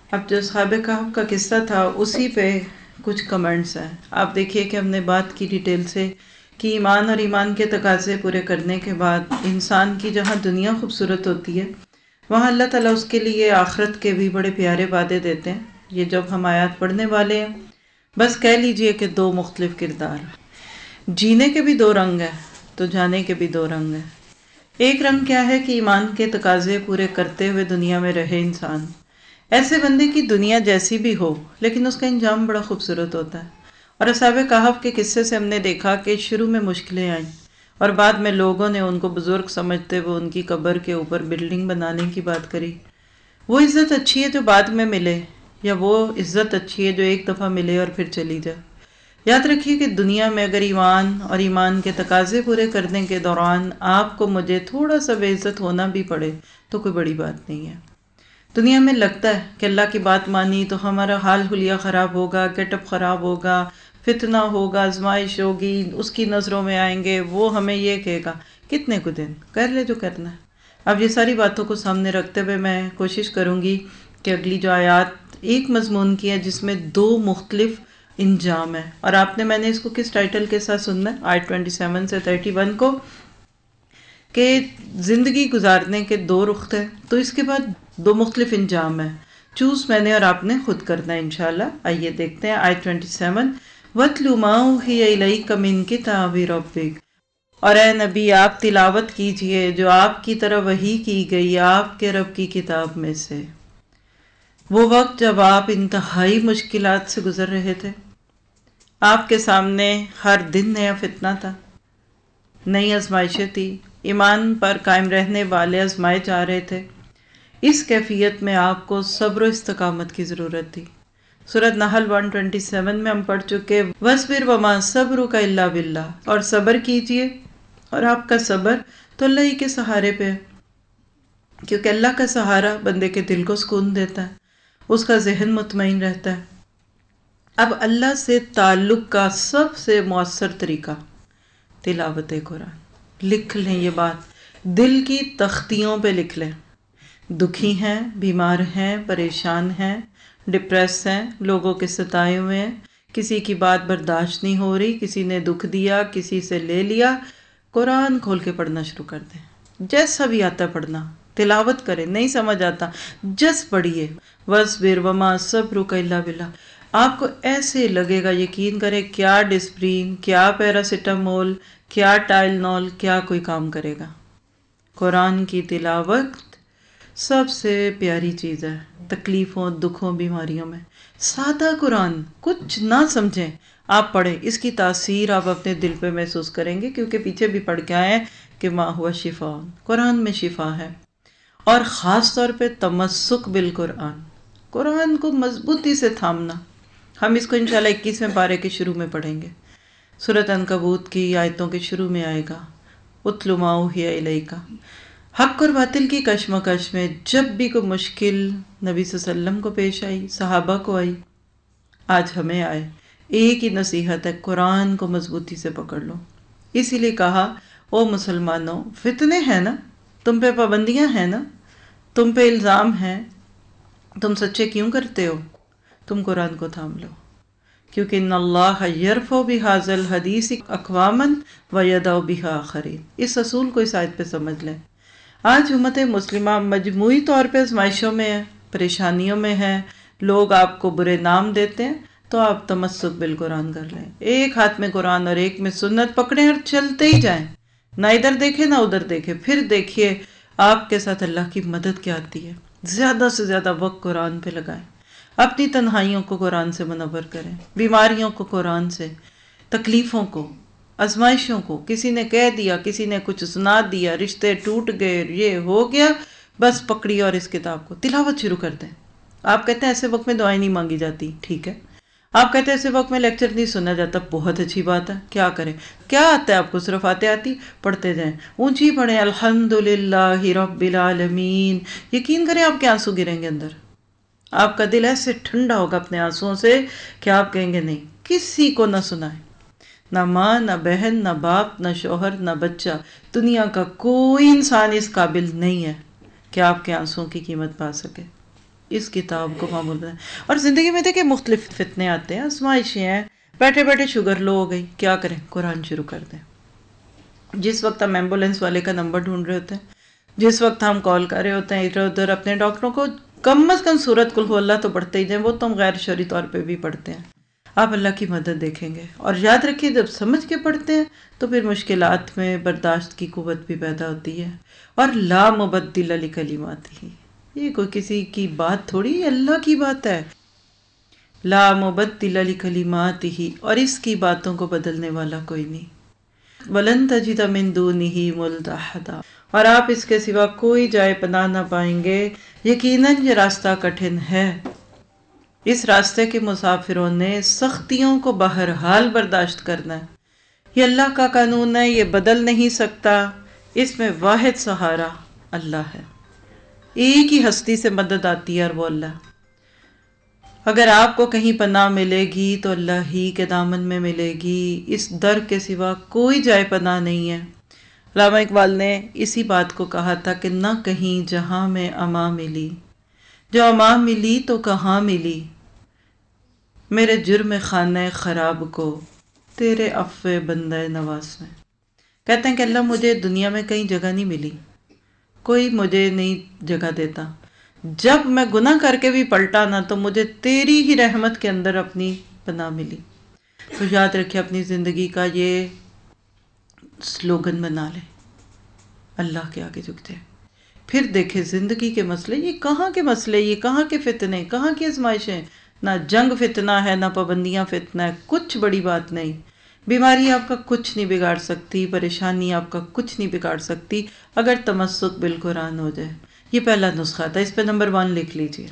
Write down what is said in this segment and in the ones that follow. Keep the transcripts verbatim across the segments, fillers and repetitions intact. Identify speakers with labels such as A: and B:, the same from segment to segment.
A: اب جو اصحاب کہف کا قصہ تھا اسی پہ کچھ کمنٹس ہیں. آپ دیکھیے کہ ہم نے بات کی ڈیٹیل سے کہ ایمان اور ایمان کے تقاضے پورے کرنے کے بعد انسان کی جہاں دنیا خوبصورت ہوتی ہے وہاں اللہ تعالیٰ اس کے لیے آخرت کے بھی بڑے پیارے وعدے دیتے ہیں. یہ جب ہم آیات پڑھنے والے ہیں بس کہہ لیجئے کہ دو مختلف کردار. جینے کے بھی دو رنگ ہیں تو جانے کے بھی دو رنگ ہیں. ایک رنگ کیا ہے کہ ایمان کے تقاضے پورے کرتے ہوئے دنیا میں رہے انسان. ایسے بندے کی دنیا جیسی بھی ہو لیکن اس کا انجام بڑا خوبصورت ہوتا ہے. اور اصحاب کہف کے قصے سے ہم نے دیکھا کہ شروع میں مشکلیں آئیں اور بعد میں لوگوں نے ان کو بزرگ سمجھتے ہوئے ان کی قبر کے اوپر بلڈنگ بنانے کی بات کری. وہ عزت اچھی ہے جو بعد میں ملے یا وہ عزت اچھی ہے جو ایک دفعہ ملے اور پھر چلی جائے؟ یاد رکھیے کہ دنیا میں اگر ایمان اور ایمان کے تقاضے پورے کرنے کے دوران آپ کو مجھے تھوڑا سا بے عزت ہونا بھی پڑے تو کوئی بڑی بات نہیں ہے. دنیا میں لگتا ہے کہ اللہ کی بات مانی تو ہمارا حال حلیہ خراب ہوگا، گیٹ اپ خراب ہوگا، فتنہ ہوگا، آزمائش ہوگی، اس کی نظروں میں آئیں گے، وہ ہمیں یہ کہے گا. کتنے کو دن کر لے جو کرنا ہے. اب یہ ساری باتوں کو سامنے رکھتے ہوئے میں کوشش کروں گی کہ اگلی جو آیات ایک مضمون کی ہے جس میں دو مختلف انجام ہے، اور آپ نے میں نے اس کو کس ٹائٹل کے ساتھ سننا ہے آیت سیئیس سے اکتیس کو، کہ زندگی گزارنے کے دو رخ ہیں تو اس کے بعد دو مختلف انجام ہیں. چوز میں نے اور آپ نے خود کرنا ہے انشاءاللہ. آئیے دیکھتے ہیں آیت سیئیس. وَاتْلُ مَا أُوحِيَ إِلَيْكَ مِن كِتَابِ رَبِّكَ، اور اے نبی آپ تلاوت کیجئے جو آپ کی طرف وحی کی گئی آپ کے رب کی کتاب میں سے. وہ وقت جب آپ انتہائی مشکلات سے گزر رہے تھے، آپ کے سامنے ہر دن نیا فتنہ تھا، نئی آزمائشیں تھی، ایمان پر قائم رہنے والے آزمائے جا رہے تھے. اس کیفیت میں آپ کو صبر و استقامت کی ضرورت تھی. سورۃ نحل ایک سو سیئیس میں ہم پڑھ چکے وَاصْبِرْ وَمَا صَبْرُكَ إِلَّا بِاللَّهِ، اور صبر کیجئے اور آپ کا صبر تو اللہ ہی کے سہارے پہ ہے، کیونکہ اللہ کا سہارا بندے کے دل کو سکون دیتا ہے، اس کا ذہن مطمئن رہتا ہے. اب اللہ سے تعلق کا سب سے مؤثر طریقہ تلاوت قرآن. لکھ لیں یہ بات، دل کی تختیوں پہ لکھ لیں. دکھی ہیں، بیمار ہیں، پریشان ہیں، ڈپریس ہیں، لوگوں کے ستائے ہوئے ہیں، کسی کی بات برداشت نہیں ہو رہی، کسی نے دکھ دیا، کسی سے لے لیا، قرآن کھول کے پڑھنا شروع کر دیں. جیسا بھی آتا ہے پڑھنا، تلاوت کریں. نہیں سمجھ آتا جس پڑھیے. وَاصْبِرْ وَمَا صَبْرُكَ إِلَّا بِاللَّهِ. آپ کو ایسے لگے گا یقین کریں کیا ڈسپرین، کیا پیراسیٹامول، کیا ٹائلنول، کیا کوئی کام کرے گا. قرآن کی تلاوت سب سے پیاری چیز ہے تکلیفوں، دکھوں، بیماریوں میں. سادہ قرآن، کچھ نہ سمجھیں، آپ پڑھیں، اس کی تاثیر آپ اپنے دل پہ محسوس کریں گے، کیونکہ پیچھے بھی پڑھ کے آئے ہیں کہ ما ہوا شفا، قرآن میں شفا ہے. اور خاص طور پہ تمسک بالقرآن، قرآن کو مضبوطی سے تھامنا. ہم اس کو انشاءاللہ اکیسویں پارے کے شروع میں پڑھیں گے. سورۃ عنکبوت کی آیتوں کے شروع میں آئے گا اُتْلُ مَا أُوحِيَ إِلَيْكَ. حق اور باطل کی کشمکش میں جب بھی کوئی مشکل نبی صلی اللہ علیہ وسلم کو پیش آئی، صحابہ کو آئی، آج ہمیں آئے، ایک ہی نصیحت ہے، قرآن کو مضبوطی سے پکڑ لو. اسی لیے کہا او مسلمانوں، فتنے ہیں نا، تم پہ پابندیاں ہیں نا، تم پہ الزام ہیں، تم سچے کیوں کرتے ہو؟ تم قرآن کو تھام لو، کیونکہ ان اللہ یرفع بہذا الحدیث اقواما ویضع بہ آخرین. اس اصول کو اس آیت پہ سمجھ لیں. آج امت مسلمہ مجموعی طور پہ آزمائشوں میں ہے، پریشانیوں میں ہے، لوگ آپ کو برے نام دیتے ہیں، تو آپ تمسک بالقرآن کر لیں. ایک ہاتھ میں قرآن اور ایک میں سنت پکڑیں اور چلتے ہی جائیں، نہ ادھر دیکھیں نہ ادھر دیکھیں. پھر دیکھیے آپ کے ساتھ اللہ کی مدد کیا آتی ہے. زیادہ سے زیادہ وقت قرآن پہ لگائیں، اپنی تنہائیوں کو قرآن سے منور کریں، بیماریوں کو قرآن سے، تکلیفوں کو، آزمائشوں کو. کسی نے کہہ دیا، کسی نے کچھ سنا دیا، رشتے ٹوٹ گئے، یہ ہو گیا، بس پکڑی اور اس کتاب کو تلاوت شروع کر دیں. آپ کہتے ہیں ایسے وقت میں دعائیں نہیں مانگی جاتی، ٹھیک ہے. آپ کہتے ہیں ایسے وقت میں لیکچر نہیں سنا جاتا، بہت اچھی بات ہے. کیا کریں؟ کیا آتا ہے آپ کو؟ صرف آتے آتی پڑھتے جائیں، اونچی پڑھیں الحمدللہ رب العالمین. یقین کریں آپ کے آنسو گریں گے اندر، آپ کا دل ایسے ٹھنڈا ہوگا اپنے آنسوؤں سے کہ آپ کہیں گے نہیں، کسی کو نہ سنائیں، نہ ماں، نہ بہن، نہ باپ، نہ شوہر، نہ بچہ. دنیا کا کوئی انسان اس قابل نہیں ہے کہ آپ کے آنسوؤں کی قیمت پا سکے. اس کتاب کو معمول بنائیں. اور زندگی میں دیکھیں مختلف فتنے آتے ہیں، آزمائشیں ہیں. بیٹھے بیٹھے شوگر لو ہو گئی، کیا کریں؟ قرآن شروع کر دیں. جس وقت ہم ایمبولینس والے کا نمبر ڈھونڈ رہے ہوتے ہیں، جس وقت ہم کال کر رہے ہوتے ہیں ادھر ادھر اپنے ڈاکٹروں کو، کم از کم سورت قل ہو اللہ تو پڑھتے ہی جائیں. وہ تو ہم غیر شرعی طور پہ بھی پڑھتے ہیں. آپ اللہ کی مدد دیکھیں گے. اور یاد رکھیے جب سمجھ کے پڑھتے ہیں تو پھر مشکلات میں برداشت کی قوت بھی پیدا ہوتی ہے. اور لا مبدل لکلماتہ، یہ کوئی کسی کی بات تھوڑی، اللہ کی بات ہے. لا مبدل لکلماتہ، اور اس کی باتوں کو بدلنے والا کوئی نہیں. وَلَن تَجِدَ مِن دُونِهِ مُلْتَحَدًا، اور آپ اس کے سوا کوئی جائے پناہ نہ پائیں گے. یقیناً یہ راستہ کٹھن ہے. اس راستے کے مسافروں نے سختیوں کو بہرحال برداشت کرنا ہے. یہ اللہ کا قانون ہے، یہ بدل نہیں سکتا. اس میں واحد سہارا اللہ ہے. ایک ہی ہستی سے مدد آتی ہے اور وہ اللہ. اگر آپ کو کہیں پناہ ملے گی تو اللہ ہی کے دامن میں ملے گی. اس در کے سوا کوئی جائے پناہ نہیں ہے. علامہ اقبال نے اسی بات کو کہا تھا کہ نہ کہیں جہاں میں امان ملی، جو امان ملی تو کہاں ملی، میرے جرم خانہ خراب کو تیرے عفو بندہ نواز میں. کہتے ہیں کہ اللہ مجھے دنیا میں کہیں جگہ نہیں ملی، کوئی مجھے نہیں جگہ دیتا. جب میں گناہ کر کے بھی پلٹا نا تو مجھے تیری ہی رحمت کے اندر اپنی پناہ ملی. تو یاد رکھیں اپنی زندگی کا یہ سلوگن بنا لیں، اللہ کے آگے جھکتے ہیں. پھر دیکھیں زندگی کے مسئلے، یہ کہاں کے مسئلے، یہ کہاں کے فتنے، کہاں کی آزمائشیں. نہ جنگ فتنہ ہے، نہ پابندیاں فتنہ ہے، کچھ بڑی بات نہیں. بیماری آپ کا کچھ نہیں بگاڑ سکتی، پریشانی آپ کا کچھ نہیں بگاڑ سکتی اگر تمسک بالقرآن ہو جائے. یہ پہلا نسخہ تھا، اس پہ نمبر ون لکھ لیجئے.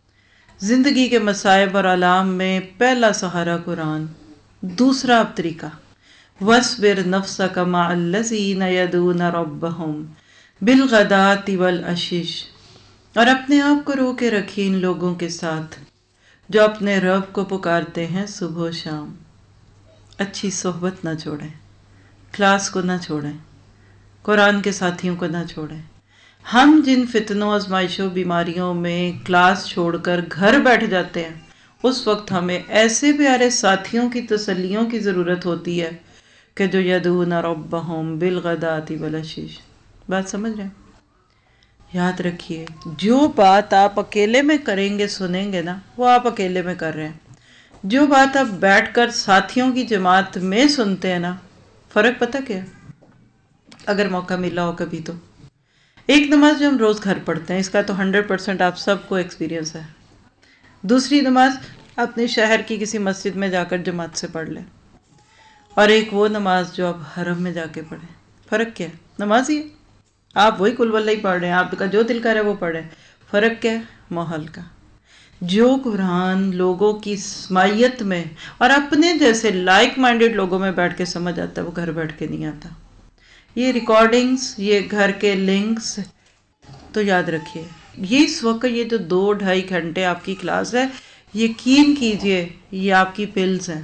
A: زندگی کے مصائب اور آلام میں پہلا سہارا قرآن. دوسرا اب طریقہ وَاصْبِرْ نَفْسَكَ مَعَ الَّذِينَ يَدْعُونَ رَبَّهُمْ بِالْغَدَاةِ وَالْعَشِيِّ، اور اپنے آپ کو رو کے رکھیے ان لوگوں کے ساتھ جو اپنے رب کو پکارتے ہیں صبح و شام. اچھی صحبت نہ چھوڑیں، کلاس کو نہ چھوڑیں، قرآن کے ساتھیوں کو نہ چھوڑیں. ہم جن فتنوں، آزمائشوں، بیماریوں میں کلاس چھوڑ کر گھر بیٹھ جاتے ہیں، اس وقت ہمیں ایسے پیارے ساتھیوں کی تسلیوں کی ضرورت ہوتی ہے کہ جو یدعون ربہم بالغداۃ والعشی. بات سمجھ رہے ہیں؟ یاد رکھیے جو بات آپ اکیلے میں کریں گے، سنیں گے نا، وہ آپ اکیلے میں کر رہے ہیں. جو بات آپ بیٹھ کر ساتھیوں کی جماعت میں سنتے ہیں نا، فرق پتہ کیا ہے؟ اگر موقع ملا ہو کبھی تو ایک نماز جو ہم روز گھر پڑھتے ہیں، اس کا تو ہنڈریڈ پرسینٹ آپ سب کو ایکسپیرینس ہے. دوسری نماز اپنے شہر کی کسی مسجد میں جا کر جماعت سے پڑھ لیں، اور ایک وہ نماز جو آپ حرم میں جا کے پڑھیں. فرق کیا ہے؟ نماز ہی ہے، آپ وہی کل واللہ ہی پڑھ رہے ہیں، آپ کا جو دل کر رہا ہے وہ پڑھ رہے ہیں. فرق کیا ہے؟ ماحول کا. جو قرآن لوگوں کی سماعیت میں اور اپنے جیسے لائک مائنڈڈ لوگوں میں بیٹھ کے سمجھ آتا ہے، وہ گھر بیٹھ کے نہیں آتا. یہ ریکارڈنگز، یہ گھر کے لنکس، تو یاد رکھیے یہ اس وقت یہ جو دو ڈھائی گھنٹے آپ کی کلاس ہے، یقین کیجئے یہ آپ کی پلز ہیں.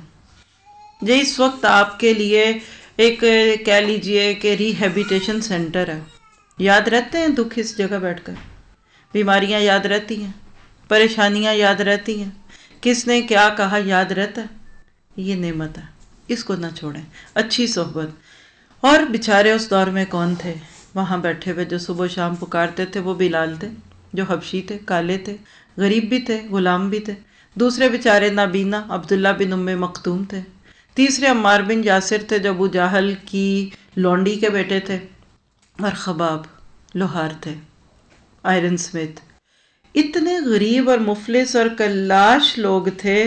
A: یہ اس وقت آپ کے لیے ایک کہہ لیجئے کہ ری ہیبیٹیشن سینٹر ہے. یاد رہتے ہیں دکھ اس جگہ بیٹھ کر، بیماریاں یاد رہتی ہیں، پریشانیاں یاد رہتی ہیں، کس نے کیا کہا یاد رہتا ہے. یہ نعمت ہے، اس کو نہ چھوڑیں. اچھی صحبت. اور بیچارے اس دور میں کون تھے وہاں بیٹھے ہوئے جو صبح و شام پکارتے تھے؟ وہ بلال تھے جو حبشی تھے، کالے تھے، غریب بھی تھے، غلام بھی تھے. دوسرے بیچارے نابینا عبداللہ بن ام مکتوم تھے. تیسرے عمار بن یاسر تھے جو ابو جہل کی لونڈی کے بیٹے تھے. اور خباب لوہار تھے، آئرن سمتھ. اتنے غریب اور مفلس اور کلاش لوگ تھے،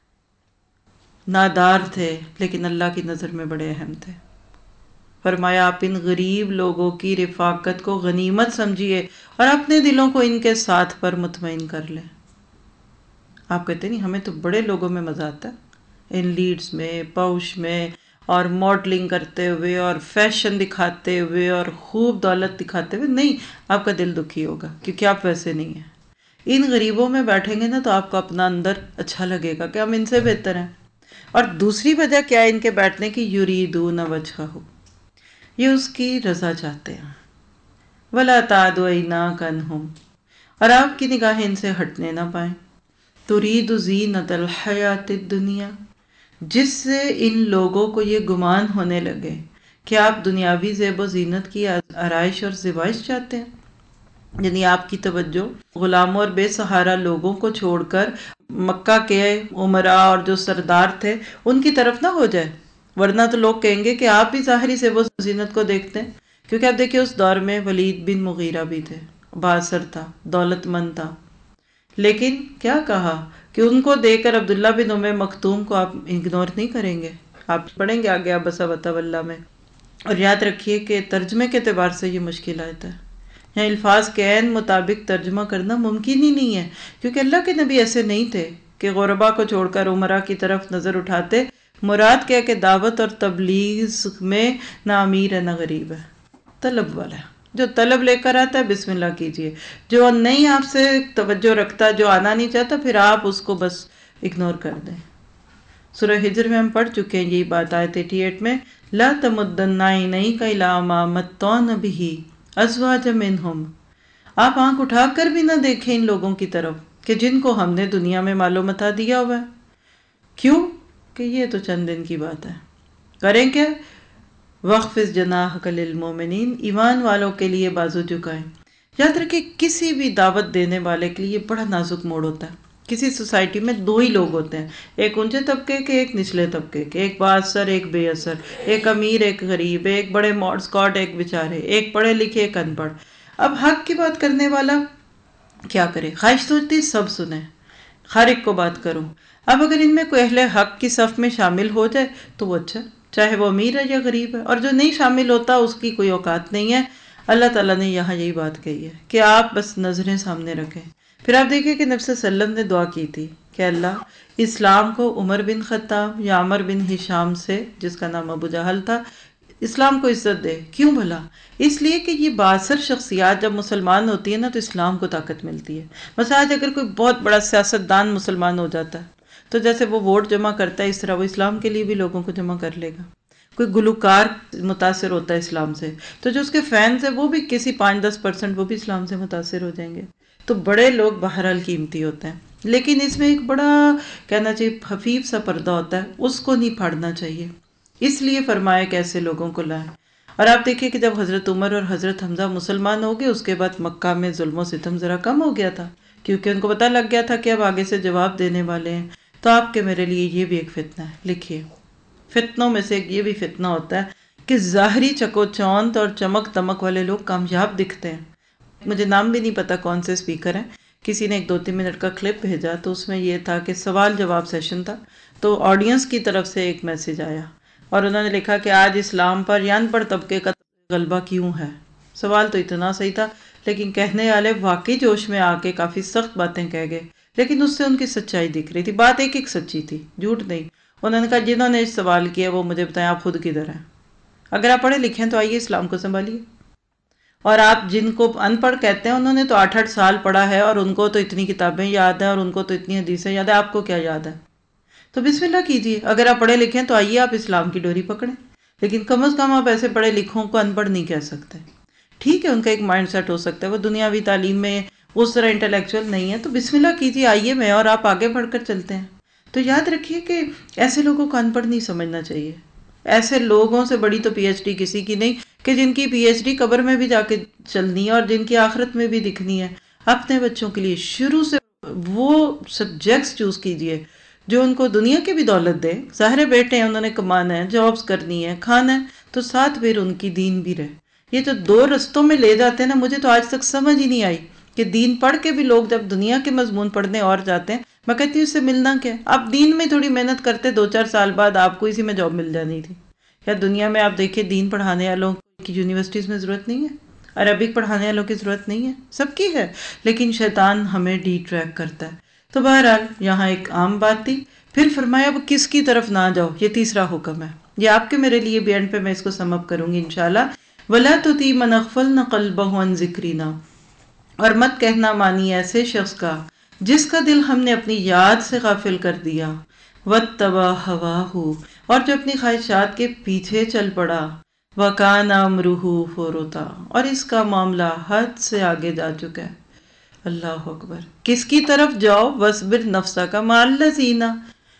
A: نادار تھے، لیکن اللہ کی نظر میں بڑے اہم تھے. فرمایا آپ ان غریب لوگوں کی رفاقت کو غنیمت سمجھیے اور اپنے دلوں کو ان کے ساتھ پر مطمئن کر لیں. آپ کہتے نہیں ہمیں تو بڑے لوگوں میں مزہ آتا ہے، ان لیڈز میں، پوش میں، اور ماڈلنگ کرتے ہوئے اور فیشن دکھاتے ہوئے اور خوب دولت دکھاتے ہوئے. نہیں، آپ کا دل دکھی ہوگا کیونکہ آپ ویسے نہیں ہیں. ان غریبوں میں بیٹھیں گے نا تو آپ کو اپنا اندر اچھا لگے گا کہ ہم ان سے بہتر ہیں. اور دوسری وجہ کیا ہے ان کے بیٹھنے کی؟ یریدون وجہہ، یہ اس کی رضا چاہتے ہیں. وَلَا تَعْدُ عَيْنَاكَ عَنْهُمْ، اور آپ کی نگاہیں ان سے ہٹنے نہ پائیں۔ ترید زینت الحیات الدنیا، جس سے ان لوگوں کو یہ گمان ہونے لگے کہ آپ دنیاوی زیب و زینت کی آرائش اور زیبائش چاہتے ہیں، یعنی آپ کی توجہ غلاموں اور بے سہارا لوگوں کو چھوڑ کر مکہ کے عمراء اور جو سردار تھے ان کی طرف نہ ہو جائے، ورنہ تو لوگ کہیں گے کہ آپ بھی ظاہری زیب و زینت کو دیکھتے ہیں۔ کیونکہ آپ دیکھیں اس دور میں ولید بن مغیرہ بھی تھے، بااثر تھا، دولت مند تھا، لیکن کیا کہا کہ ان کو دیکھ کر عبداللہ بن ام مکتوم کو آپ اگنور نہیں کریں گے۔ آپ پڑھیں گے آگے عبس وتولی میں۔ اور یاد رکھیے کہ ترجمے کے اعتبار سے یہ مشکل آیت ہے، یہاں الفاظ کے عین مطابق ترجمہ کرنا ممکن ہی نہیں ہے، کیونکہ اللہ کے نبی ایسے نہیں تھے کہ غربا کو چھوڑ کر عمرہ کی طرف نظر اٹھاتے۔ مراد کیا کہ دعوت اور تبلیغ میں نہ امیر ہے نہ غریب ہے، طلب والا ہے، جو طلب لے کر آتا ہے بسم اللہ کیجئے، جو نہیں آپ سے توجہ رکھتا، جو آنا نہیں چاہتا، پھر آپ اس کو بس اگنور کر دیں۔ سورہ ہجر میں ہم پڑھ چکے ہیں یہی بات، آیت اٹھاسی میں، لا تمدن عینیک الی ما متعنا بہ ازواجا منہم، آپ آنکھ اٹھا کر بھی نہ دیکھیں ان لوگوں کی طرف کہ جن کو ہم نے دنیا میں مال و متاع دیا ہوا ہے۔ کیوں کہ یہ تو چند دن کی بات ہے، کریں کیا؟ وَخْفِضْ جَنَاحَكَ لِلْمُؤْمِنِينَ، ایمان والوں کے لیے بازو جھکائیں۔ یاد رکھیں کسی بھی دعوت دینے والے کے لیے یہ بڑا نازک موڑ ہوتا ہے۔ کسی سوسائٹی میں دو ہی لوگ ہوتے ہیں، ایک اونچے طبقے کے، ایک نچلے طبقے کے، ایک با اثر ایک بے اثر، ایک امیر ایک غریب، ایک بڑے اسکاٹ ایک بیچارے، ایک پڑھے لکھے ایک ان پڑھ۔ اب حق کی بات کرنے والا کیا کرے؟ خواہش تو ہوتی سب سنیں، ہر ایک کو بات کروں۔ اب اگر ان میں کوئی اہل حق کی صف میں شامل ہو جائے تو وہ اچھا، چاہے وہ امیر ہے یا غریب ہے، اور جو نہیں شامل ہوتا اس کی کوئی اوقات نہیں ہے۔ اللہ تعالیٰ نے یہاں یہی بات کہی ہے کہ آپ بس نظریں سامنے رکھیں۔ پھر آپ دیکھیں کہ نبی صلی اللہ علیہ وسلم نے دعا کی تھی کہ اللہ اسلام کو عمر بن خطاب یا عمر بن ہشام سے، جس کا نام ابو جہل تھا، اسلام کو عزت دے۔ کیوں بھلا؟ اس لیے کہ یہ بااثر شخصیات جب مسلمان ہوتی ہے نا تو اسلام کو طاقت ملتی ہے۔ مثلا آج اگر کوئی بہت بڑا سیاستدان مسلمان ہو جاتا ہے تو جیسے وہ ووٹ جمع کرتا ہے اس طرح وہ اسلام کے لیے بھی لوگوں کو جمع کر لے گا۔ کوئی گلوکار متاثر ہوتا ہے اسلام سے تو جو اس کے فینز ہیں وہ بھی کسی پانچ دس پرسنٹ وہ بھی اسلام سے متاثر ہو جائیں گے۔ تو بڑے لوگ بہرحال قیمتی ہوتے ہیں، لیکن اس میں ایک بڑا کہنا چاہیے خفیف سا پردہ ہوتا ہے، اس کو نہیں پھاڑنا چاہیے۔ اس لیے فرمایا کہ ایسے لوگوں کو لائیں۔ اور آپ دیکھیں کہ جب حضرت عمر اور حضرت حمزہ مسلمان ہو گئے اس کے بعد مکہ میں ظلم و ستم ذرا کم ہو گیا تھا، کیونکہ ان کو پتہ لگ گیا تھا کہ اب آگے سے جواب دینے والے ہیں۔ تو آپ کے میرے لیے یہ بھی ایک فتنہ ہے، لکھیے فتنوں میں سے ایک یہ بھی فتنہ ہوتا ہے کہ ظاہری چکو چوند اور چمک دمک والے لوگ کامیاب دکھتے ہیں۔ مجھے نام بھی نہیں پتا کون سے اسپیکر ہیں، کسی نے ایک دو تین منٹ کا کلپ بھیجا تو اس میں یہ تھا کہ سوال جواب سیشن تھا، تو آڈینس کی طرف سے ایک میسج آیا اور انہوں نے لکھا کہ آج اسلام پر یا ان پڑھ طبقے کا غلبہ کیوں ہے۔ سوال تو اتنا صحیح تھا لیکن کہنے والے واقعی جوش میں آ کے کافی سخت باتیں کہہ گئے، لیکن اس سے ان کی سچائی دکھ رہی تھی، بات ایک ایک سچی تھی، جھوٹ نہیں۔ انہوں نے کہا جنہوں نے سوال کیا وہ مجھے بتائیں آپ خود کدھر ہیں؟ اگر آپ پڑھے لکھے ہیں تو آئیے اسلام کو سنبھالیے۔ اور آپ جن کو ان پڑھ کہتے ہیں انہوں نے تو آٹھ آٹھ سال پڑھا ہے اور ان کو تو اتنی کتابیں یاد ہیں اور ان کو تو اتنی حدیثیں یاد ہیں، آپ کو کیا یاد ہے؟ تو بسم اللہ کیجیے، اگر آپ پڑھے لکھے ہیں تو آئیے آپ اسلام کی ڈوری پکڑیں، لیکن کم از کم آپ ایسے پڑھے لکھوں کو ان پڑھ نہیں کہہ سکتے۔ ٹھیک ہے ان کا ایک مائنڈ سیٹ ہو سکتا ہے، وہ دنیاوی تعلیم میں اس طرح انٹلیکچوئل نہیں ہے، تو بسم اللہ کیجیے، آئیے میں اور آپ آگے بڑھ کر چلتے ہیں۔ تو یاد رکھیے کہ ایسے لوگوں کو ان پڑھ نہیں سمجھنا چاہیے۔ ایسے لوگوں سے بڑی تو پی ایچ ڈی کسی کی نہیں کہ جن کی پی ایچ ڈی قبر میں بھی جا کے چلنی ہے اور جن کی آخرت میں بھی دکھنی ہے۔ اپنے بچوں کے لیے شروع سے وہ سبجیکٹس چوز کیجئے جو ان کو دنیا کی بھی دولت دے، ظاہر بیٹے ہیں انہوں نے کمانا ہے، جابز کرنی ہے، کھانا ہے، تو ساتھ پھر ان کی دین بھی رہے۔ یہ جو دو رستوں میں لے جاتے ہیں نا، مجھے تو آج تک سمجھ ہی نہیں آئی کہ دین پڑھ کے بھی لوگ جب دنیا کے مضمون پڑھنے اور جاتے ہیں، میں کہتی ہوں اس سے ملنا کیا؟ آپ دین میں تھوڑی محنت کرتے، دو چار سال بعد آپ کو اسی میں جاب مل جانی تھی۔ یا دنیا میں آپ دیکھیں دین پڑھانے والوں کی یونیورسٹیز میں ضرورت نہیں ہے، عربک پڑھانے والوں کی ضرورت نہیں ہے، سب کی ہے، لیکن شیطان ہمیں ڈی ٹریک کرتا ہے۔ تو بہرحال یہاں ایک عام بات تھی، پھر فرمایا اب کس کی طرف نہ جاؤ، یہ تیسرا حکم ہے، یہ آپ کے میرے لیے بھی اینڈ پہ میں اس کو سم اپ کروں گی انشاءاللہ۔ وَلَا تُطِعْ مَنْ أَغْفَلْنَا قَلْبَهُ عَنْ ذِكْرِنَا، اور مت کہنا مانی ایسے شخص کا جس کا دل ہم نے اپنی یاد سے غافل کر دیا، وَاتَّبَعَ هَوَاهُ، اور جو اپنی خواہشات کے پیچھے چل پڑا، وَكَانَ أَمْرُهُ فُرُطًا، اور اس کا معاملہ حد سے آگے جا چکا ہے۔ اللہ اکبر. کس کی طرف جاؤ؟ وَاصْبِرْ نَفْسَكَ مَعَ الَّذِينَ.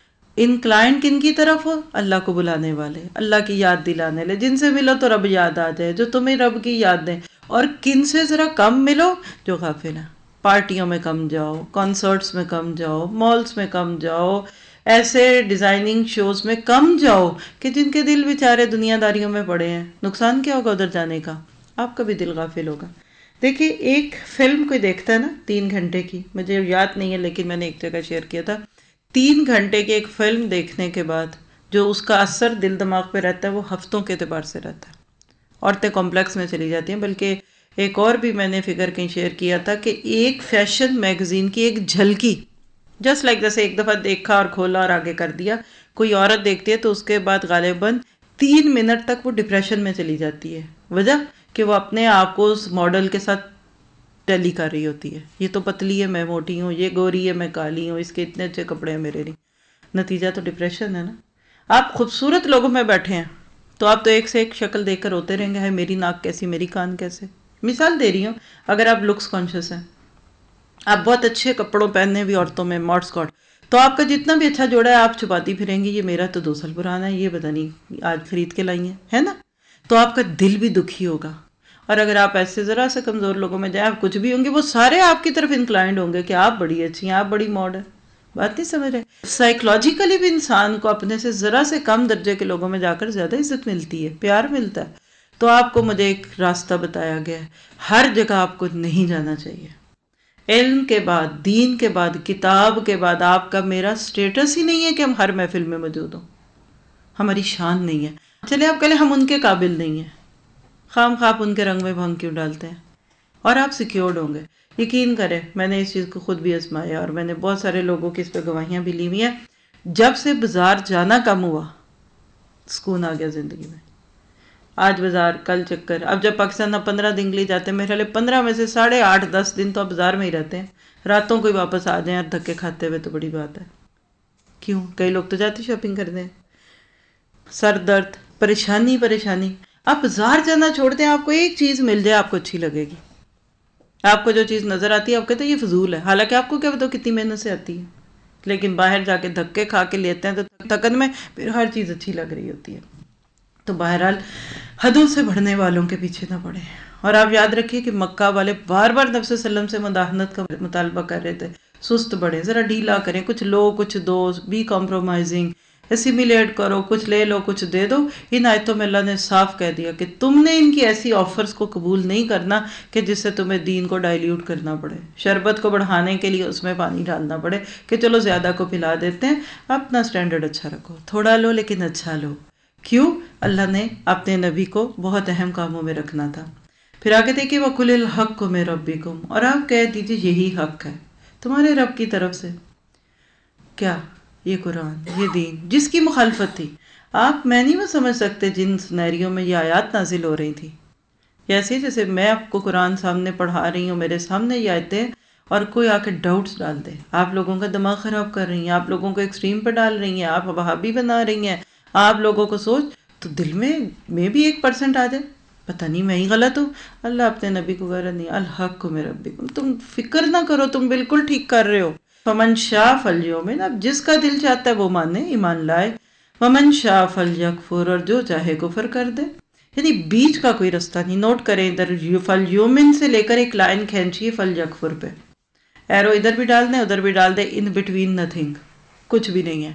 A: انکلائنڈ کن کی طرف ہو؟ اللہ کو بلانے والے، اللہ کی یاد دلانے لے. جن سے ملو تو رب یاد آ جائے، جو تمہیں رب کی یاد دیں. اور کن سے ذرا کم ملو؟ جو غافل ہیں. پارٹیوں میں کم جاؤ، کانسرٹس میں کم جاؤ، مالز میں کم جاؤ، ایسے ڈیزائننگ شوز میں کم جاؤ کہ جن کے دل بیچارے دنیا داریوں میں پڑے ہیں. نقصان کیا ہوگا ادھر جانے کا؟ آپ کا بھی دل غافل ہوگا. دیکھیے ایک فلم کوئی دیکھتا ہے نا تین گھنٹے کی، مجھے یاد نہیں ہے لیکن میں نے ایک جگہ شیئر کیا تھا، تین گھنٹے کی ایک فلم دیکھنے کے بعد جو اس کا اثر دل دماغ پہ رہتا ہے وہ ہفتوں کے اعتبار سے رہتا ہے. عورتیں کمپلیکس میں چلی جاتی ہیں. بلکہ ایک اور بھی میں نے فگر کہیں شیئر کیا تھا کہ ایک فیشن میگزین کی ایک جھلکی، جسٹ لائک جیسے ایک دفعہ دیکھا اور کھولا اور آگے کر دیا، کوئی عورت دیکھتی ہے تو اس کے بعد غالباً تین منٹ تک وہ ڈپریشن میں چلی جاتی ہے. وجہ کہ وہ اپنے آپ کو اس ماڈل کے ساتھ ٹیلی کر رہی ہوتی ہے. یہ تو پتلی ہے میں موٹی ہوں، یہ گوری ہے میں کالی ہوں، اس کے اتنے اچھے کپڑے ہیں میرے نہیں. نتیجہ تو ڈپریشن ہے نا. آپ خوبصورت لوگوں میں بیٹھے ہیں تو آپ تو ایک سے ایک شکل دیکھ کر ہوتے رہیں گے، ہے میری ناک کیسی، میری کان کیسے. مثال دے رہی ہوں. اگر آپ لکس کانشیس ہیں، آپ بہت اچھے کپڑوں پہننے بھی عورتوں میں ماڈ اسکاٹ، تو آپ کا جتنا بھی اچھا جوڑا ہے آپ چھپاتی پھریں گی، یہ میرا تو دو سال پرانا ہے، یہ پتہ نہیں آج خرید کے لائی ہیں، ہے نا. تو آپ کا دل بھی دکھی ہوگا. اور اگر آپ ایسے ذرا سے کمزور لوگوں میں جائیں، آپ کچھ بھی ہوں گے، وہ سارے آپ کی طرف انکلائنڈ ہوں گے کہ آپ بڑی اچھی ہیں، آپ بڑی ماڈ ہیں. بات نہیں سمجھ رہے؟ سائیکلوجیکلی بھی انسان کو اپنے سے ذرا سے کم درجے کے لوگوں میں جا کر زیادہ عزت ملتی ہے، پیار ملتا ہے. تو آپ کو مجھے ایک راستہ بتایا گیا ہے، ہر جگہ آپ کو نہیں جانا چاہیے. علم کے بعد، دین کے بعد، کتاب کے بعد آپ کا میرا سٹیٹس ہی نہیں ہے کہ ہم ہر محفل میں موجود ہوں. ہماری شان نہیں ہے. چلے آپ کہلیں ہم ان کے قابل نہیں ہیں، خام خواب ان کے رنگ میں بھنگ کیوں ڈالتے ہیں؟ اور آپ سیکیورڈ ہوں گے. یقین کریں میں نے اس چیز کو خود بھی آزمایا اور میں نے بہت سارے لوگوں کی اس پہ گواہیاں بھی لی ہوئی ہیں. جب سے بازار جانا کم ہوا، سکون آ گیا زندگی میں. آج بازار، کل چکر. اب جب پاکستان اب پندرہ دن کے لیے جاتے ہیں، میرے خیال پندرہ میں سے ساڑھے آٹھ دس دن تو اب بازار میں ہی رہتے ہیں. راتوں کو ہی واپس آ جائیں اور دھکے کھاتے ہوئے تو بڑی بات ہے. کیوں؟ کئی لوگ تو جاتے شاپنگ کرتے ہیں. سر درد، پریشانی پریشانی. آپ بازار جانا چھوڑ دیں، آپ کو ایک چیز مل جائے آپ کو اچھی لگے گی. آپ کو جو چیز نظر آتی ہے آپ کہتے ہیں یہ فضول ہے، حالانکہ آپ کو کیا پتا کتنی محنت سے آتی ہے. لیکن باہر جا کے دھکے کھا کے لیتے ہیں تو تھکن میں پھر ہر چیز اچھی لگ رہی ہوتی ہے. تو بہرحال حدوں سے بڑھنے والوں کے پیچھے نہ پڑے. اور آپ یاد رکھیے کہ مکہ والے بار بار نبی صلی اللہ علیہ وسلم سے مداحنت کا مطالبہ کر رہے تھے. سست بڑھیں، ذرا ڈھیلا کریں، کچھ لو کچھ دو، بی کمپرومائزنگ، اسیمیلیٹ کرو، کچھ لے لو کچھ دے دو. ان آیتوں میں اللہ نے صاف کہہ دیا کہ تم نے ان کی ایسی آفرز کو قبول نہیں کرنا کہ جس سے تمہیں دین کو ڈائلیوٹ کرنا پڑے، شربت کو بڑھانے کے لیے اس میں پانی ڈالنا پڑے کہ چلو زیادہ کو پلا دیتے ہیں. اپنا سٹینڈرڈ اچھا رکھو، تھوڑا لو لیکن اچھا لو. کیوں؟ اللہ نے اپنے نبی کو بہت اہم کاموں میں رکھنا تھا. پھر آگے دیکھیے وَقُلِ الْحَقُّ مِن رَبِّكُمْ، اور آپ کہہ دیجیے یہی حق ہے تمہارے رب کی طرف سے. کیا؟ یہ قرآن، یہ دین جس کی مخالفت تھی. آپ میں نہیں وہ سمجھ سکتے جن سنیریوں میں یہ آیات نازل ہو رہی تھی. ایسے جیسے میں آپ کو قرآن سامنے پڑھا رہی ہوں، میرے سامنے یہ آیتیں، اور کوئی آ کے ڈاؤٹس ڈال دے، آپ لوگوں کا دماغ خراب کر رہی ہیں، آپ لوگوں کو ایکسٹریم پہ ڈال رہی ہیں، آپ وہابی بنا رہی ہیں، آپ لوگوں کو سوچ تو دل میں میں بھی ایک پرسنٹ آ جائے پتہ نہیں میں ہی غلط ہوں. اللہ اپنے نبی کو غلط نہیں، الحق من ربکم، تم فکر نہ کرو، تم بالکل ٹھیک کر رہے ہو. فمن شاء فلیؤمن، اب جس کا دل چاہتا ہے وہ مانے، ایمان لائے. ومن شاء فلیکفر، اور جو چاہے کفر کر دے. یعنی بیچ کا کوئی رستہ نہیں. نوٹ کریں ادھر فلیؤمن سے لے کر ایک لائن کھینچیے فلیکفر پہ، ایرو ادھر بھی ڈال دیں ادھر بھی ڈال دیں، ان بٹوین نتھنگ، کچھ بھی نہیں ہے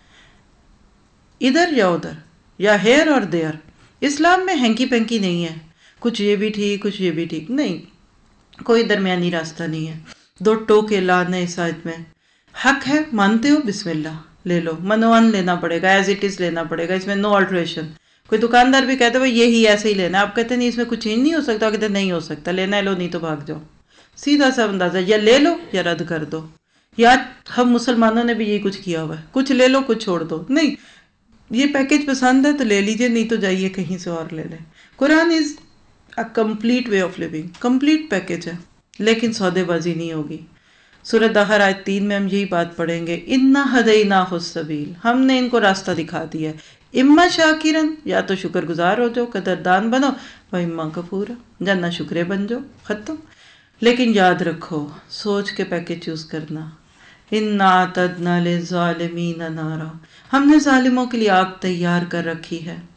A: ادھر یا ادھر یا ہیئر اور دیئر. اسلام میں ہینکی پینکی نہیں ہے، کچھ یہ بھی ٹھیک کچھ یہ بھی ٹھیک نہیں، کوئی درمیانی راستہ نہیں ہے. دو ٹوکے لانے اس آیت میں. حق ہے مانتے ہو، بسم اللہ لے لو، منوان لینا پڑے گا، ایز اٹ از لینا پڑے گا، اس میں نو آلٹریشن. کوئی دکاندار بھی کہتے ہیں یہی ایسے ہی لینا، آپ کہتے ہیں نہیں اس میں کچھ چینج نہیں ہو سکتا، کہتے ہیں نہیں ہو سکتا، لینا ہے لو نہیں تو بھاگ جاؤ. سیدھا سا اندازہ، یا لے لو یا رد کر دو. یا ہم مسلمانوں نے بھی یہی کچھ کیا ہوا ہے، کچھ لے لو کچھ چھوڑ دو. نہیں، یہ پیکج پسند ہے تو لے لیجئے، نہیں تو جائیے کہیں سے اور لے لیں. Quran is a complete way of living, complete package ہے، لیکن سودے بازی نہیں ہوگی. سورۃ دہر آیت تین میں ہم یہی بات پڑھیں گے، اِنَّا ہَدَيْنَاهُ السَّبِيلَ، ہم نے ان کو راستہ دکھا دیا ہے. اما شاکرن، یا تو شکر گزار ہو جاؤ، قدردان بنو، و اما کفورا، یا نہ شکرے بن جاؤ، ختم. لیکن یاد رکھو، سوچ کے پیکج چوز کرنا. اِنَّا اعْتَدْنَا لِلظَّالِمِينَ نَارًا، ہم نے ظالموں کے لیے آگ تیار کر رکھی ہے.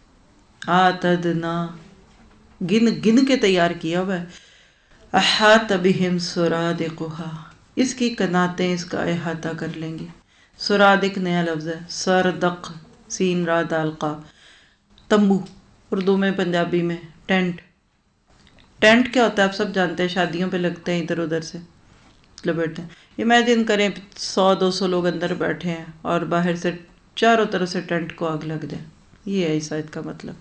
A: اعتدنا گن گن کے تیار کیا ہوا ہے. احاط بہم سرادقها، اس کی کناتیں اس کا احاطہ کر لیں گی. سرادق نیا لفظ ہے. سردق سین را دال قاف، تمبو اردو میں، پنجابی میں ٹینٹ. ٹینٹ کیا ہوتا ہے آپ سب جانتے ہیں، شادیوں پہ لگتے ہیں ادھر ادھر سے لپیٹتے ہیں. امیجن کریں سو دو سو لوگ اندر بیٹھے ہیں اور باہر سے چاروں طرف سے ٹینٹ کو آگ لگ جائے. یہ ہے اس آیت کا مطلب.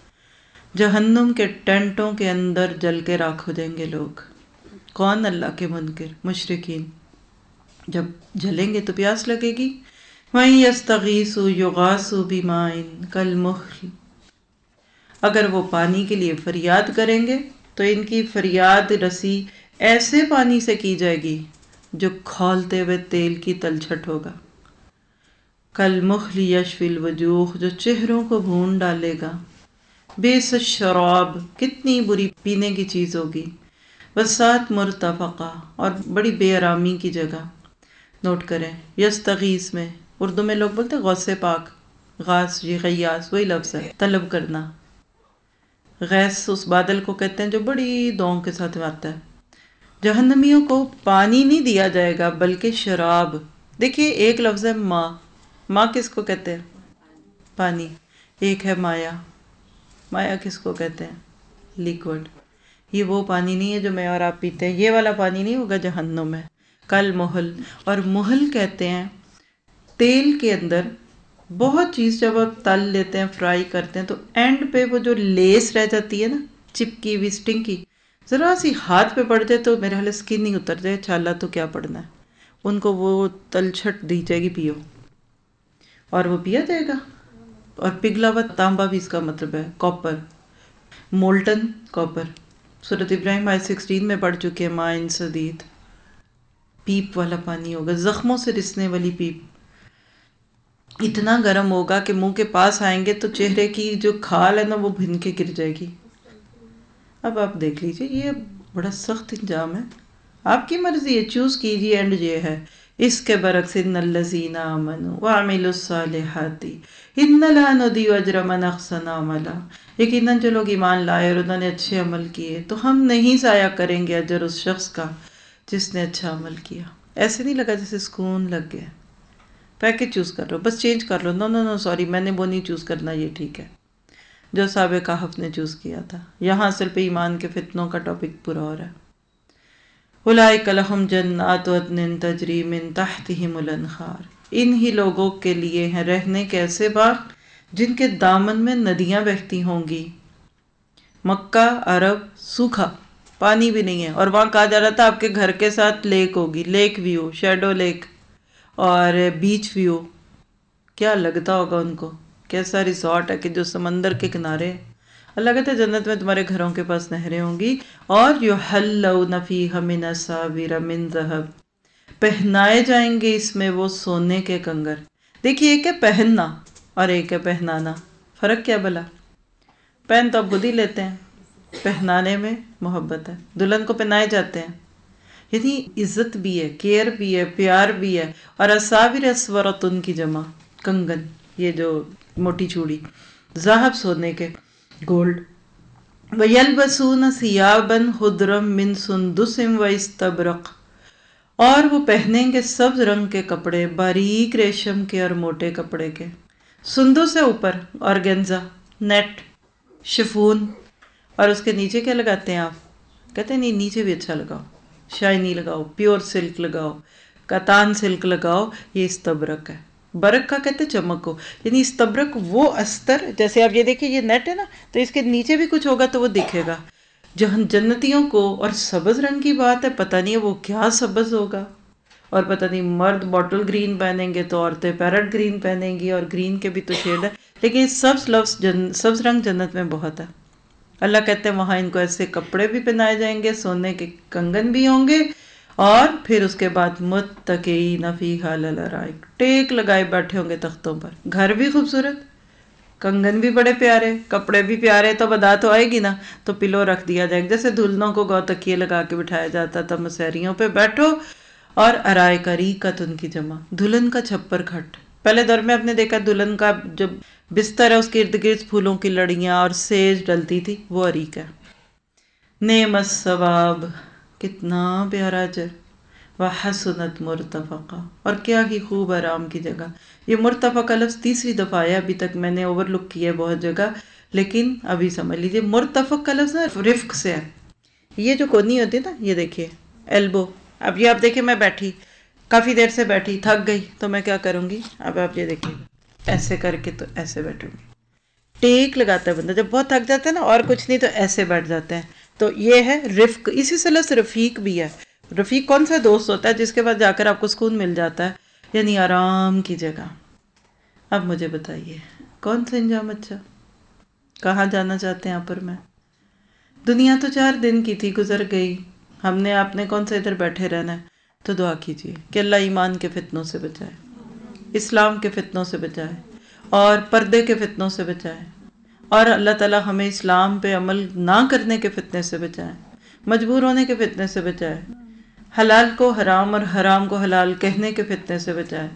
A: جہنم کے ٹینٹوں کے اندر جل کے راکھ ہو جائیں گے لوگ. کون؟ اللہ کے منکر مشرکین. جب جلیں گے تو پیاس لگے گی. وَإِن يَسْتَغِيثُوا يُغَاثُوا بِمَاءٍ كَالْمُهْلِ، اگر وہ پانی کے لیے فریاد کریں گے تو ان کی فریاد رسی ایسے پانی سے کی جائے گی جو کھولتے ہوئے تیل کی تلچھٹ ہوگا. کالمہل یشفی الوجوہ، جو چہروں کو بھون ڈالے گا. بیس الشراب، کتنی بری پینے کی چیز ہوگی. وسات مرتفقہ، اور بڑی بے آرامی کی جگہ. نوٹ کریں یستغیث میں اردو میں لوگ بولتے ہیں غوث پاک، غاث جی غیاث وہی لفظ ہے، طلب کرنا. غیث اس بادل کو کہتے ہیں جو بڑی دعاؤں کے ساتھ آتا ہے. جہنمیوں کو پانی نہیں دیا جائے گا بلکہ شراب. دیکھیے ایک لفظ ہے ماں. ماں کس کو کہتے ہیں؟ پانی. ایک ہے مایا. مایا کس کو کہتے ہیں؟ لیکوڈ. یہ وہ پانی نہیں ہے جو میں اور آپ پیتے ہیں، یہ والا پانی نہیں ہوگا جہنم میں. کل محل، اور محل کہتے ہیں تیل کے اندر بہت چیز جب آپ تل لیتے ہیں فرائی کرتے ہیں تو اینڈ پہ وہ جو لیس رہ جاتی ہے نا چپکی ہوئی اسٹنگ کی، ذرا سی ہاتھ پہ پڑ جائے تو میرے حال اسکن نہیں اتر جائے، چھالا تو کیا پڑنا ہے. ان کو وہ تلچھٹ دی جائے گی، پیو، اور وہ پیا جائے گا. اور پگھلا ہوا تانبا بھی اس کا مطلب ہے، کاپر، مولٹن کاپر. سورۃ ابراہیم آیت سکسٹین میں پڑھ چکے ہیں. مائن سدید، پیپ والا پانی ہوگا، زخموں سے رسنے والی پیپ. اتنا گرم ہوگا کہ منہ کے پاس آئیں گے تو چہرے کی جو کھال ہے نا وہ بھن کے گر جائے گی. اب آپ دیکھ لیجئے، یہ بڑا سخت انجام ہے. آپ کی مرضی ہے، چوز کیجئے. اینڈ یہ ہے اس کے برعکس، ان الذین آمنوا وعملوا الصالحات ان لا نضیع اجر من احسن عملا، یقیناً جو لوگ ایمان لائے اور انہوں نے اچھے عمل کیے تو ہم نہیں ضائع کریں گے اجر اس شخص کا جس نے اچھا عمل کیا. ایسے نہیں لگا جیسے سکون لگ گیا. پیکج چوز کر لو، بس چینج کر لو. نو نو نو سوری، میں نے وہ نہیں چوز کرنا، یہ ٹھیک ہے جو صحابہ کہف نے چوز کیا تھا. یہاں صرف ایمان کے فتنوں کا ٹاپک پورا ہو رہا ہے. اولئک لہم جنات عدن تجری من تحتہم الانہار، انہی لوگوں کے لیے ہیں رہنے کے ایسے باغ جن کے دامن میں ندیاں بہتی ہوں گی. مکہ عرب سوکھا، پانی بھی نہیں ہے، اور وہاں کہا جا رہا تھا آپ کے گھر کے ساتھ لیک ہوگی، لیک ویو، شیڈو لیک اور بیچ ویو. کیا لگتا ہوگا ان کو، کیسا ریزورٹ ہے کہ جو سمندر کے کنارے ہے. اللہ کہتے ہیں جنت میں تمہارے گھروں کے پاس نہریں ہوں گی. اور یحلون فیہا من اساور من ذہب، پہنائے جائیں گے اس میں وہ سونے کے کنگر. دیکھیے ایک ہے پہننا اور ایک ہے پہنانا، فرق کیا بلا؟ پہن تو آپ خود ہی لیتے ہیں، پہنانے میں محبت ہے. دلہن کو پہنائے جاتے ہیں، یعنی عزت بھی ہے، کیئر بھی ہے، پیار بھی ہے. اور اساور اسورتن کی جمع کنگن، یہ جو موٹی چوڑی، ذہب سونے کے، گولڈ. وَيَلْبَسُونَ ثِيَابًا خُضْرًا مِّن سُنْدُسٍ وَإِسْتَبْرَقٍ، اور وہ پہنیں گے سبز رنگ کے کپڑے، باریک ریشم کے اور موٹے کپڑے کے. سندس ہے اوپر، آرگنزا، نیٹ، شفون. اور اس کے نیچے کیا لگاتے ہیں آپ؟ کہتے ہیں نہیں نیچے بھی اچھا لگاؤ، شائنی لگاؤ، پیور سلک لگاؤ، کتان سلک لگاؤ. یہ استبرق ہے. برق کا کہتے ہیں چمک کو، یعنی استبرق وہ استر، جیسے آپ یہ دیکھیں یہ نیٹ ہے نا تو اس کے نیچے بھی کچھ ہوگا تو وہ دکھے گا. جہاں جنتیوں کو، اور سبز رنگ کی بات ہے، پتہ نہیں وہ کیا سبز ہوگا، اور پتہ نہیں مرد باٹل گرین پہنیں گے تو عورتیں پیرٹ گرین پہنیں گی، اور گرین کے بھی تو شیڈ ہے، لیکن سبز لفظ جن سبز رنگ جنت میں بہت ہے. اللہ کہتے ہیں وہاں ان کو ایسے کپڑے بھی پہنائے جائیں گے، سونے کے کنگن بھی ہوں گے، اور پھر اس کے بعد متکئین فیہا علی الارائک، ٹیک لگائے بیٹھے ہوں گے تختوں پر. گھر بھی خوبصورت، کنگن بھی بڑے پیارے، کپڑے بھی پیارے، تو بدا تو آئے گی نا، تو پلو رکھ دیا جائے گا، جیسے دلہنوں کو گو تکیے لگا کے بٹھایا جاتا تھا، مسہریوں پہ بیٹھو، اور ارائے کا ریقتن کی جمع، دلہن کا چھپر کھٹ۔ پہلے دور میں آپ نے دیکھا دلہن کا جو بستر ہے اس کے ارد گرد پھولوں کی لڑیاں اور سیج ڈلتی تھی، وہ عریق ہے۔ نعم الثواب، کتنا پیارا اجر، وحسنت مرتفقہ، اور کیا ہی خوب آرام کی جگہ۔ یہ مرتفقہ لفظ تیسری دفعہ آیا، ابھی تک میں نے اوور لک کیا ہے بہت جگہ، لیکن ابھی سمجھ لیجیے مرتفق کا لفظ نا رفق سے ہے۔ یہ جو کونی ہوتی ہے نا، یہ دیکھیے ایلبو، اب یہ آپ دیکھیں میں بیٹھی کافی دیر سے بیٹھی تھک گئی تو میں کیا کروں گی، اب آپ یہ دیکھیے ایسے کر کے تو ایسے بیٹھوں گی، ٹیک لگاتا ہے بندہ جب بہت تھک جاتا ہے نا، اور کچھ نہیں تو ایسے بیٹھ جاتے ہیں، تو یہ ہے رفق۔ اسی سے لفظ رفیق بھی ہے۔ رفیق کون سا دوست ہوتا ہے جس کے بعد جا کر آپ کو سکون مل جاتا ہے، یعنی آرام کی جگہ۔ اب مجھے بتائیے کون سا انجام اچھا، کہاں جانا چاہتے ہیں آپ پر میں؟ دنیا تو چار دن کی تھی، گزر گئی، ہم نے آپ نے کون سا ادھر بیٹھے رہنا ہے؟ تو دعا کیجیے کہ اللہ ایمان کے فتنوں سے بچائے، اسلام کے فتنوں سے بچائے، اور پردے کے فتنوں سے بچائے، اور اللہ تعالی ہمیں اسلام پہ عمل نہ کرنے کے فتنے سے بچائے، مجبور ہونے کے فتنے سے بچائے، حلال کو حرام اور حرام کو حلال کہنے کے فتنے سے بچائے،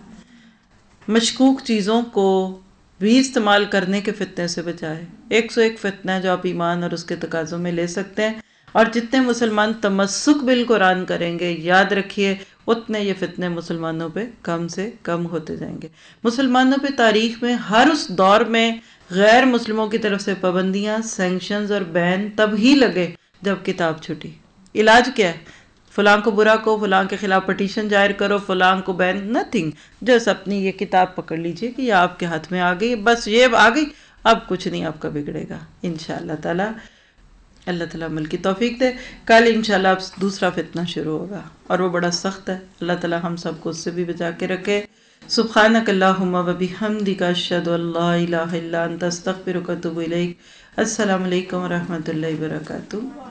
A: مشکوک چیزوں کو بھی استعمال کرنے کے فتنے سے بچائے۔ ایک سو ایک فتنہ ہے جو آپ ایمان اور اس کے تقاضوں میں لے سکتے ہیں، اور جتنے مسلمان تمسک بالقرآن کریں گے، یاد رکھیے اتنے یہ فتنے مسلمانوں پہ کم سے کم ہوتے جائیں گے۔ مسلمانوں پہ تاریخ میں ہر اس دور میں غیر مسلموں کی طرف سے پابندیاں، سینکشنز اور بین تب ہی لگے جب کتاب چھٹی۔ علاج کیا ہے؟ فلاں کو برا کو، فلاں کے خلاف پٹیشن جائر کرو، فلاں کو بین، نتھنگ، جس اپنی یہ کتاب پکڑ لیجئے کہ یہ آپ کے ہاتھ میں آ گئی، بس یہ آ گئی، اب کچھ نہیں آپ کا بگڑے گا انشاءاللہ تعالی۔ اللہ تعالیٰ عمل کی توفیق دے۔ کل انشاءاللہ اب دوسرا فتنہ شروع ہوگا اور وہ بڑا سخت ہے، اللہ تعالیٰ ہم سب کو اس سے بھی بچا کے رکھے۔ سبحانک اللہم و بحمدک، اشہد ان لا الہ الا انت، استغفرک و اتوب الیک۔ السلام علیکم و رحمۃ اللہ وبرکاتہ۔